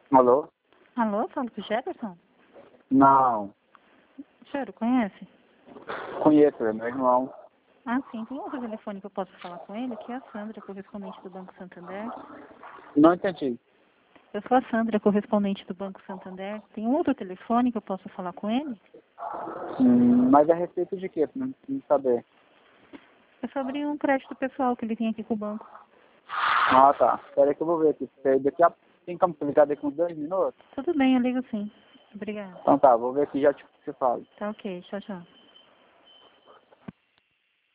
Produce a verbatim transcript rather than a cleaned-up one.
Alô? Alô, falo com o Jefferson? Não. O senhor o conhece? Conheço, é meu irmão. Ah, sim. Tem outro telefone que eu posso falar com ele, que é a Sandra, correspondente do Banco Santander. Não entendi. Eu sou a Sandra, correspondente do Banco Santander. Tem um outro telefone que eu posso falar com ele? Hum, mas a respeito de quê? Pra não não saber. É sobre um crédito pessoal que ele tem aqui com o banco. Ah, tá. Espera aí que eu vou ver aqui. Porque daqui a... Tem como você ligar daqui uns dois minutos? Tudo bem, eu ligo sim. Obrigada. Então tá, vou ver aqui e já te, te falo. Tá ok, tchau, tchau.